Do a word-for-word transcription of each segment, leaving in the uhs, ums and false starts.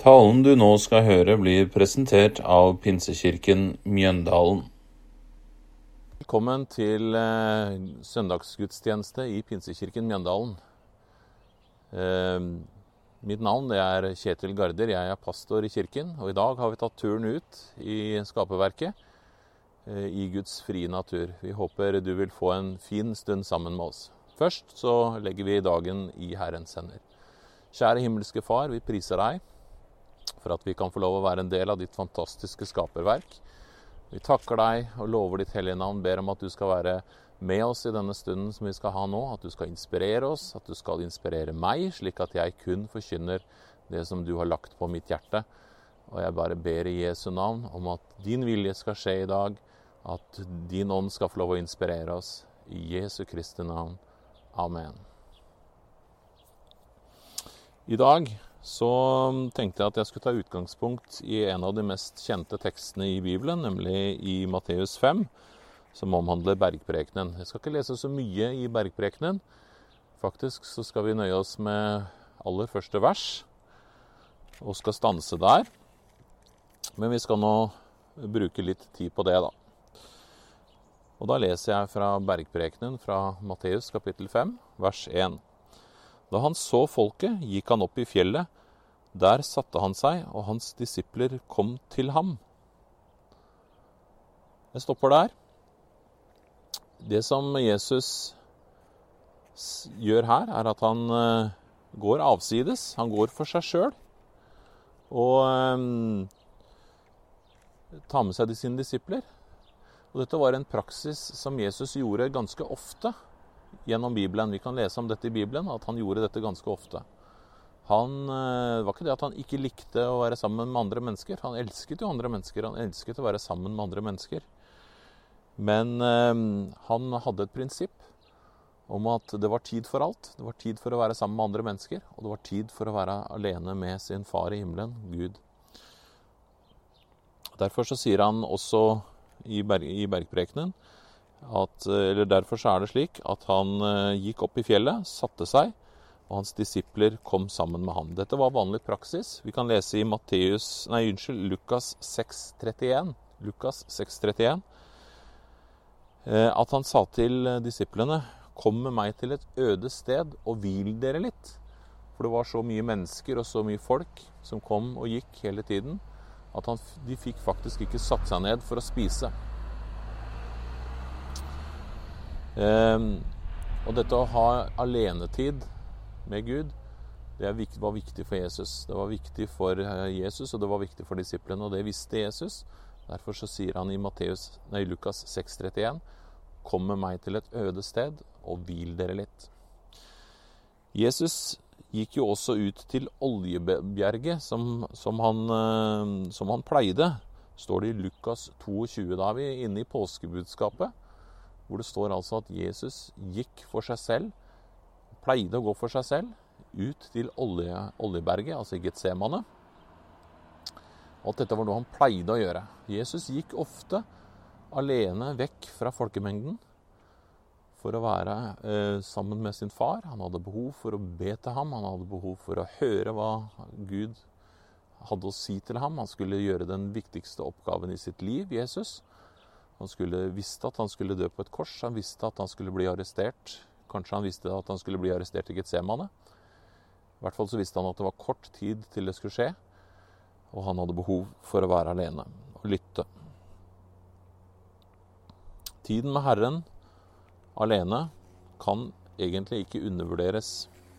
Talen du nå skal høre blir presentert av Pinsekirken Mjøndalen. Velkommen til eh, søndagsgudstjeneste i Pinsekirken Mjøndalen. Eh, mitt navn det er Kjetil Garder, jeg er pastor i kirken, og i dag har vi tatt turen ut i skaperverket eh, i Guds frie natur. Vi håper du vil få en fin stund sammen med oss. Først så legger vi dagen i Herrens hender. Kjære himmelske Far, vi priser deg for at vi kan få lov å være en del av ditt fantastiske skaperverk. Vi takker deg og lover ditt hellige navn, ber om at du skal være med oss i denne stunden som vi skal ha nå, at du skal inspirere oss, at du skal inspirere meg, slik at jeg kun forkynner det som du har lagt på mitt hjerte. Og jeg bare ber i Jesu navn om at din vilje skal skje i dag, at din ånd skal få lov å inspirere oss. I Jesu Kristi navn. Amen. I dag så tenkte jeg at jeg skulle ta utgangspunkt i en av de mest kjente tekstene i Bibelen, nemlig i Matteus fem, som omhandler bergprekenen. Jeg skal ikke lese så mye i bergprekenen. Faktisk så skal vi nøye oss med aller første vers, og skal stanse der. Men vi skal nå bruke litt tid på det da. Og da leser jeg fra bergprekenen fra Matteus kapittel fem, vers én. Da han så folket, gikk han opp i fjellet. Der satte han seg, og hans disipler kom til ham. Jeg stopper der. Det som Jesus gjør her, er at han går avsides. Han går for seg selv. Og um, tar med seg de sine disipler. Og dette var en praksis som Jesus gjorde ganske ofte gjennom Bibelen. Vi kan lese om dette i Bibelen, at han gjorde dette ganske ofte. Han, det var ikke det at han ikke likte å være sammen med andre mennesker. Han elsket jo andre mennesker, han elsket å være sammen med andre mennesker. Men eh, han hadde et prinsipp om at det var tid for alt. Det var tid for å være sammen med andre mennesker, og det var tid for å være alene med sin far i himmelen, Gud. Derfor så sier han også i, berg, i bergprekenen, At, eller derfor så er det slik at han eh, gikk opp i fjellet, satte seg, og hans disipler kom sammen med ham. Dette var vanlig praksis. Vi kan lese i Matteus, nei, unnskyld, Lukas seks trettien, Lukas seks trettien, eh, at han sa til disiplene, kom med meg til et øde sted og hvil dere litt. For det var så mye mennesker og så mye folk som kom og gikk hele tiden, at han, de fikk faktisk ikke satt seg ned for å spise. Um, og dette å ha alenetid med Gud, det var viktig for Jesus. Det var viktig for Jesus, og det var viktig for disiplene, og det visste Jesus. Derfor så sier han i Matteus, nei, Lukas seks trettien, kom med meg til et øde sted, og hvil dere litt. Jesus gikk jo også ut til Oljebjerget, som, som, han, som han pleide. Står det i Lukas tjueto, da er vi inne i påskebudskapet, hvor det står altså at Jesus gikk for seg selv, pleide å gå for seg selv, ut til olje, Oljeberget, altså i Getsemane. Og at dette var noe han pleide å gjøre. Jesus gikk ofte alene vekk fra folkemengden for å være eh, sammen med sin far. Han hadde behov for å be til ham, han hadde behov for å høre hva Gud hadde å si til ham. Han skulle gjøre den viktigste oppgaven i sitt liv, Jesus. Han skulle, visste at han skulle dø på et kors, han visste at han skulle bli arrestert. Kanskje han visste at han skulle bli arrestert i Getsemane. I hvert fall så visste han at det var kort tid til det skulle skje, og han hadde behov for å være alene og lytte. Tiden med Herren alene kan egentlig ikke undervurderes.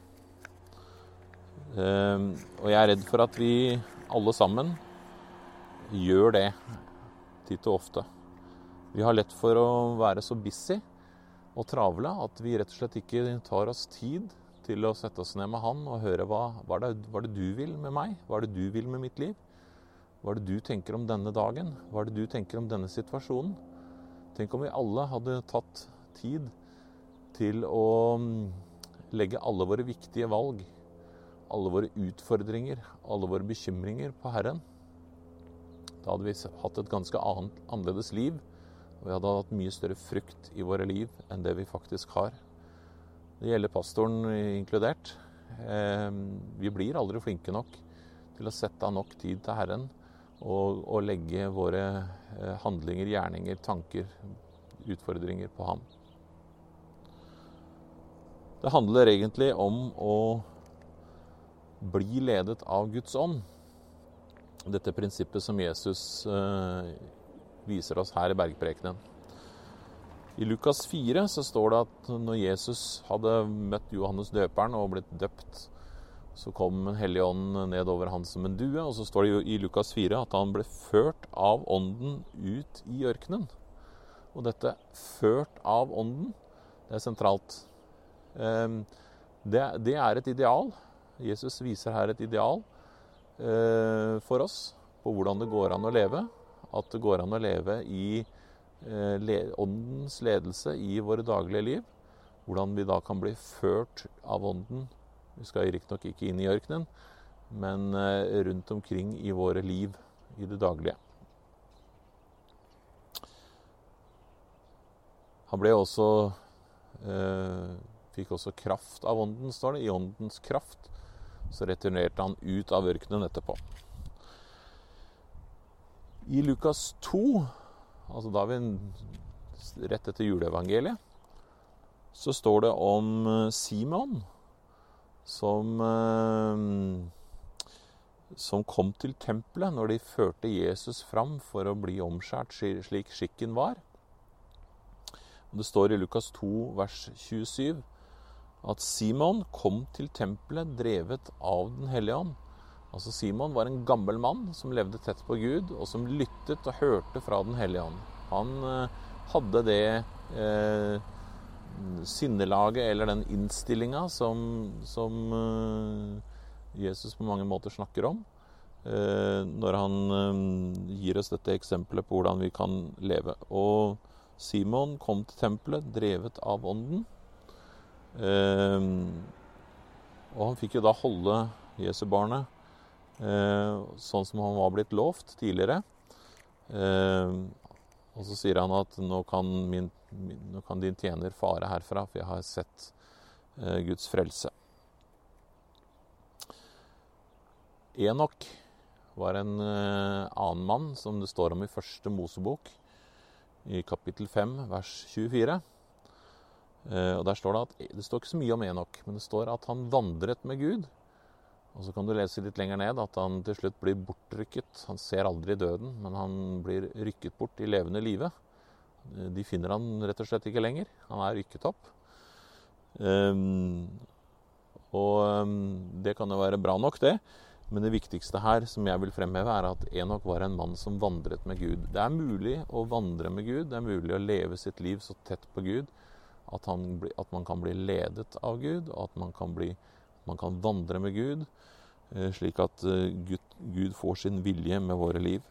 Um, og jeg er redd for at vi alle sammen gjør det titt og ofte. Vi har lett for å være så busy og travle at vi rett og slett ikke tar oss tid til å sette oss ned med han og høre hva, hva, er det, hva er det du vil med meg? Hva er det du vil med mitt liv? Hva er det du tenker om denne dagen? Hva er det du tenker om denne situasjonen? Tenk om vi alle hadde tatt tid til å legge alle våre viktige valg, alle våre utfordringer, alle våre bekymringer på Herren. Da hadde vi hatt et ganske annet, annerledes liv, og vi hadde hatt mye større frukt i våre liv enn det vi faktisk har. Det gjelder pastoren inkludert. Vi blir aldri flinke nok til å sette av nok tid til Herren og, og legge våre eh, handlinger, gjerninger, tanker, utfordringer på ham. Det handler egentlig om å bli ledet av Guds ånd. Dette prinsippet som Jesus eh, viser oss her i bergprekenen. I Lukas fire så står det at når Jesus hadde møtt Johannes døperen og blitt døpt, så kom Den hellige ånd ned over han som en due, og så står det jo i Lukas fire at han ble ført av ånden ut i ørkenen. Og dette ført av ånden, det er sentralt. Det, det er et ideal. Jesus viser her et ideal for oss på hvordan det går an å leve. At det går an å leve i åndens ledelse i våre daglige liv. Hvordan vi da kan bli ført av ånden. Vi skal riktignok ikke inn i ørkenen, men rundt omkring i våre liv i det daglige. Han ble også, eh, fikk også kraft av ånden, står det. I åndens kraft så returnerte han ut av ørkenen etterpå. I Lukas to, altså da er vi rett etter juleevangeliet, så står det om Simon, som, som kom til tempelet når de førte Jesus fram for å bli omskjært slik skikken var. Det står i Lukas to, vers tjuesju, at Simon kom til tempelet drevet av Den hellige ånd. Altså Simon var en gammel mann som levde tett på Gud, og som lyttet og hørte fra Den hellige ånd. Han eh, hadde det eh, sinnelaget eller den innstillinga som, som uh, Jesus på mange måter snakker om uh, når han uh, gir oss dette eksempelet på hvordan vi kan leve. Og Simon kom til tempelet drevet av ånden, uh, og han fikk jo da holde Jesu barnet uh, sånn som han var blitt lovt tidligere. Uh, og så sier han at nå kan min Nå kan din tjener fare herfra, for jeg har sett eh, Guds frelse. Enok var en eh, annen mann som det står om i første Mosebok, i kapittel fem, vers tjuefire. Eh, og der står det at, det står ikke så mye om Enok, men det står at han vandret med Gud. Og så kan du lese litt lenger ned at han til slutt blir bortrykket. Han ser aldri døden, men han blir rykket bort i levende livet. De finner han rett og slett ikke lenger. Han er rykket opp. Um, og um, det kan jo være bra nok det. Men det viktigste her som jeg vil fremheve er at Enok var en mann som vandret med Gud. Det er mulig å vandre med Gud. Det er mulig å leve sitt liv så tett på Gud at, han, at man kan bli ledet av Gud, og at man kan, bli, man kan vandre med Gud, slik at Gud, Gud får sin vilje med våre liv.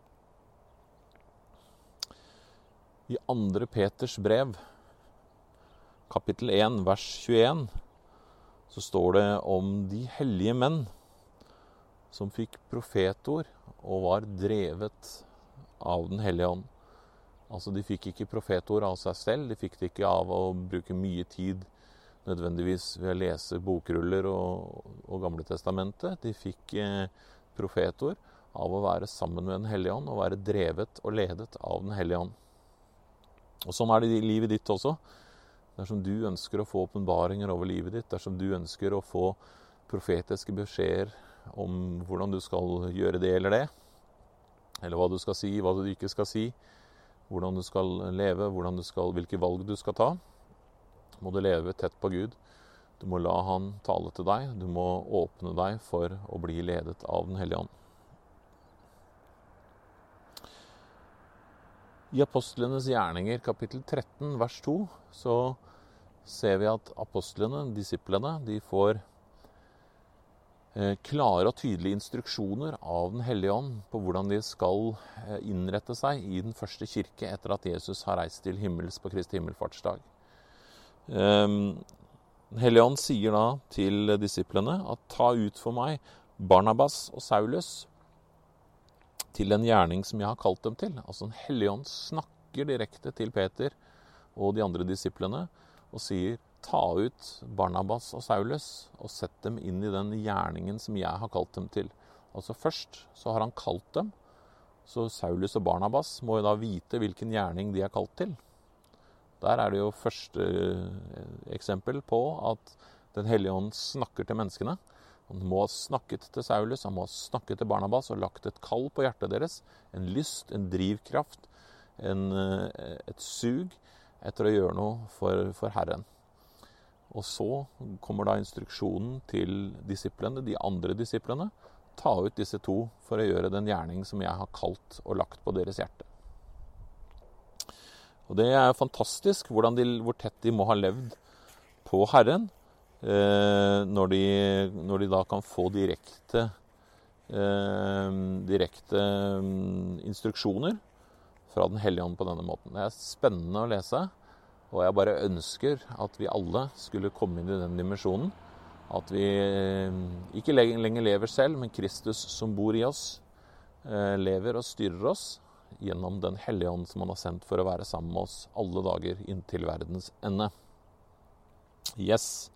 I andre Peters brev, kapittel én, vers tjueen, så står det om de hellige menn som fikk profetord og var drevet av Den hellige ånd. Altså de fikk ikke profetord av seg selv, de fikk det ikke av å bruke mye tid nødvendigvis ved å lese bokruller og, og Gamle testamentet. De fikk eh, profetord av å være sammen med Den hellige ånd og være drevet og ledet av Den hellige ånd. Og sånn er det i livet ditt også. Dersom du ønsker å få åpenbaringer over livet ditt, dersom du ønsker å få profetiske beskjeder om hvordan du skal gjøre det eller det, eller hva du skal si, hva du ikke skal si, hvordan du skal leve, hvordan du skal, hvilke valg du skal ta, må du leve tett på Gud. Du må la han tale til deg, du må åpne deg for å bli ledet av Den hellige ånd. I Apostlenes gjerninger, kapittel tretten, vers to, så ser vi at apostlene, disiplene, de får eh, klare og tydelige instruksjoner av Den hellige ånd på hvordan de skal eh, innrette seg i den første kirke etter at Jesus har reist til himmels på Kristi himmelfartsdag. Eh, Den hellige ånd sier da til disiplene at ta ut for meg Barnabas og Saulus til den gjerning som jeg har kalt dem til. Altså Den hellige ånd snakker direkte til Peter og de andre disiplene og sier, ta ut Barnabas og Saulus og sett dem inn i den gjerningen som jeg har kalt dem til. Altså først så har han kalt dem, så Saulus og Barnabas må jo da vite hvilken gjerning de er kalt til. Der er det jo første eksempel på at Den hellige ånd snakker til menneskene. Han må ha snakket til Saulus, han må ha snakket til Barnabas og lagt et kall på hjertet deres. En lyst, en drivkraft, en, et sug etter å gjøre noe for, for Herren. Og så kommer da instruksjonen til disiplene, de andre disiplene. Ta ut disse to for å gjøre den gjerning som jeg har kalt og lagt på deres hjerte. Og det er fantastisk hvordan de, hvor tett de må ha levd på Herren, eh, når, de, når de da kan få direkte, eh, direkte instruksjoner fra Den hellige ånd på denne måten. Det er spennende å lese, og jeg bare ønsker at vi alle skulle komme inn i den dimensjonen. At vi ikke lenger lever selv, men Kristus som bor i oss, lever og styrer oss gjennom Den hellige ånd som han har sendt for å være sammen med oss alle dager inntil verdens ende. Yes.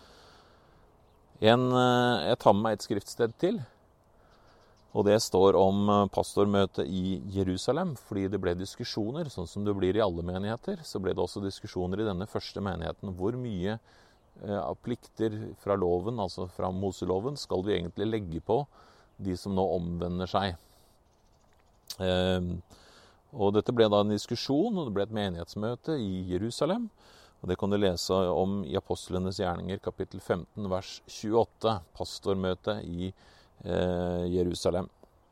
En, jeg tar med meg et skriftsted til, og det står om pastormøtet i Jerusalem, fordi det ble diskusjoner, sånn som det blir i alle menigheter, så ble det også diskusjoner i denne første menigheten. Hvor mye av plikter fra loven, altså fra Moseloven, skal du egentlig legge på de som nå omvender seg. Eh, og dette ble da en diskusjon, og det ble et menighetsmøte i Jerusalem, og det kan du lese om i Apostlenes gjerninger, kapittel femten, vers tjueåtte, pastormøte i eh, Jerusalem.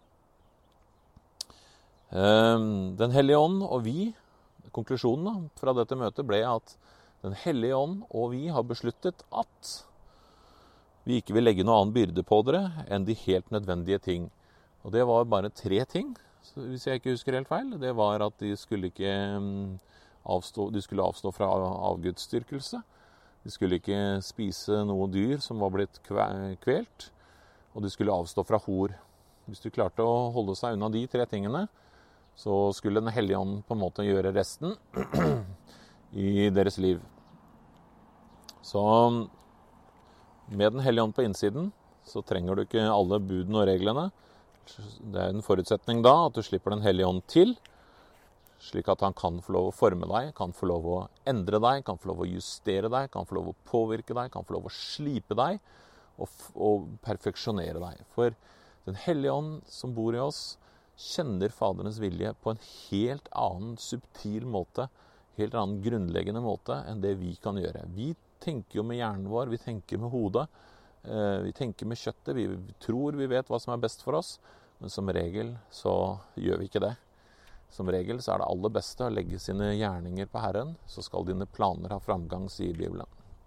Eh, Den hellige ånd og vi, konklusjonen da, fra dette møtet ble at Den hellige ånd og vi har besluttet at vi ikke vil legge noe annen byrde på dere enn de helt nødvendige ting. Og det var bare tre ting, hvis jeg ikke husker helt feil. Det var at de skulle ikke avstå, de skulle avstå fra avgudsdyrkelse. De skulle ikke spise noe dyr som var blitt kvelt. Og de skulle avstå fra hor. Hvis du klarte å holde seg unna de tre tingene, så skulle Den hellige ånd på en måte gjøre resten i deres liv. Så med Den hellige ånd på innsiden, så trenger du ikke alle budene og reglene. Det er en forutsetning da at du slipper Den hellige ånd til, slik at han kan få lov å forme deg, kan få lov å endre deg, kan få lov å justere deg, kan få lov å påvirke deg, kan få lov å slipe deg og, og perfeksjonere deg. For Den hellige ånd som bor i oss kjenner Faderens vilje på en helt annen subtil måte, helt annen grunnleggende måte enn det vi kan gjøre. Vi tenker jo med hjernen vår, vi tenker med hodet, vi tenker med kjøttet, vi tror vi vet hva som er best for oss, men som regel så gjør vi ikke det. Som regel så er det aller beste å legge sine gjerninger på Herren, så skal dine planer ha framgang, sier Bibelen.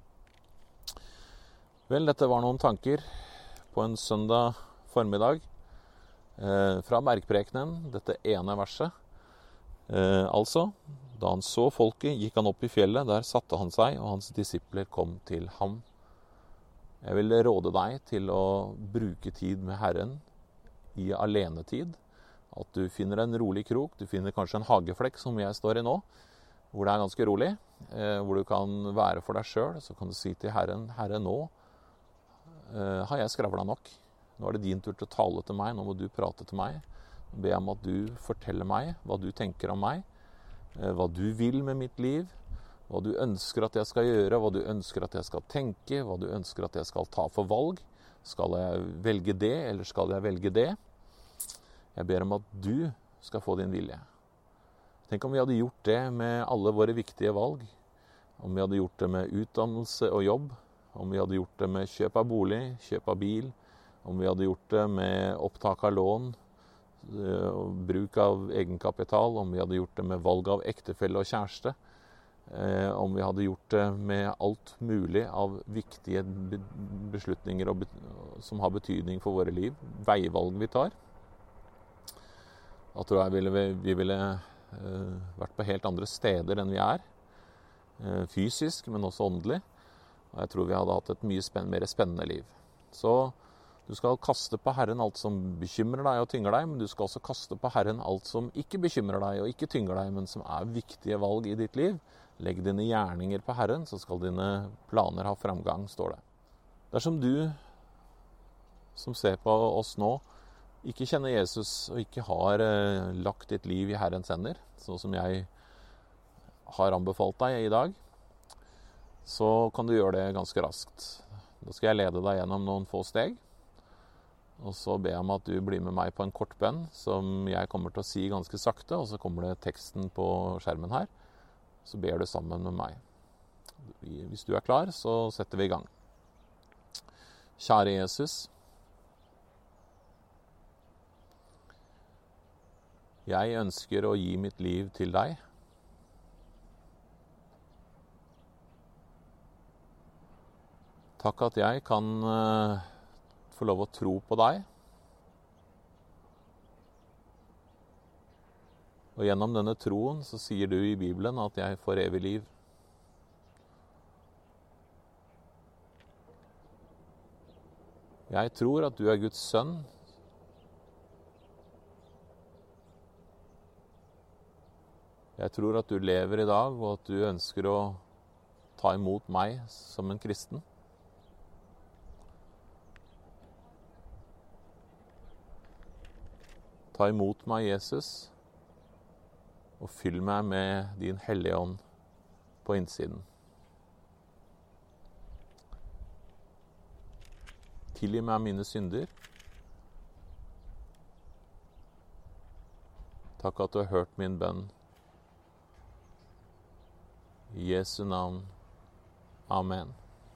Vel, dette var noen tanker på en søndag formiddag fra Bergprekenen, dette ene verset. Altså, da han så folket, gikk han opp i fjellet, der satte han seg, og hans disipler kom til ham. Jeg vil råde deg til å bruke tid med Herren i alenetid, at du finner en rolig krok, du finner kanskje en hageflekk som jeg står i nå, hvor det er ganske rolig, hvor du kan være for deg selv, så kan du si til Herren, Herre, nå har jeg skravlet nok. Nå er det din tur til å tale til meg, nå må du prate til meg. Be om at du forteller meg hva du tenker om meg, hva du vil med mitt liv, hva du ønsker at jeg skal gjøre, hva du ønsker at jeg skal tenke, hva du ønsker at jeg skal ta for valg. Skal jeg velge det, eller skal jeg velge det? Jeg ber om at du skal få din vilje. Tenk om vi hadde gjort det med alle våre viktige valg. Om vi hadde gjort det med utdannelse og jobb. Om vi hadde gjort det med kjøp av bolig, kjøp av bil. Om vi hadde gjort det med opptak av lån, bruk av egenkapital. Om vi hadde gjort det med valg av ektefelle og kjæreste. Om vi hadde gjort det med alt mulig av viktige beslutninger som har betydning for våre liv. Veivalg vi tar. Da tror jeg ville vi, vi ville uh, vært på helt andre steder enn vi er. Uh, fysisk, men også åndelig. Og jeg tror vi hadde hatt et mye spenn, mer spennende liv. Så du skal kaste på Herren alt som bekymrer deg og tynger deg, men du skal også kaste på Herren alt som ikke bekymrer deg og ikke tynger deg, men som er viktige valg i ditt liv. Legg dine gjerninger på Herren, så skal dine planer ha framgang, står det. Dersom du som ser på oss nå, ikke kjenner Jesus og ikke har eh, lagt ditt liv i Herrens hender, sånn som jeg har anbefalt deg i dag, så kan du gjøre det ganske raskt. Da skal jeg lede deg gjennom noen få steg, og så ber jeg om at du blir med meg på en kort bønn som jeg kommer til å si ganske sakte, og så kommer det teksten på skjermen her, så ber du sammen med meg. Hvis du er klar, så setter vi i gang. Kjære Jesus, jeg ønsker å gi mitt liv til deg. Takk at jeg kan uh, få lov å tro på deg. Og gjennom denne troen så sier du i Bibelen at jeg får evig liv. Jeg tror at du er Guds sønn. Jeg tror at du lever i dag, og at du ønsker å ta imot meg som en kristen. Ta imot meg, Jesus, og fyll meg med din hellige ånd på innsiden. Tilgi meg mine synder. Takk at du har hørt min bønn. I Jesu navn. Amen.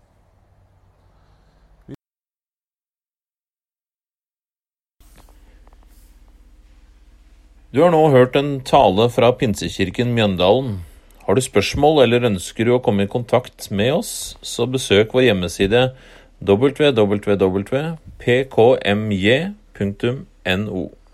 Du har nå hørt en tale fra Pinsekirken Mjøndalen. Har du spørsmål eller ønsker du å komme i kontakt med oss, så besøk vår hjemmeside w w w punktum p k m j punktum n o.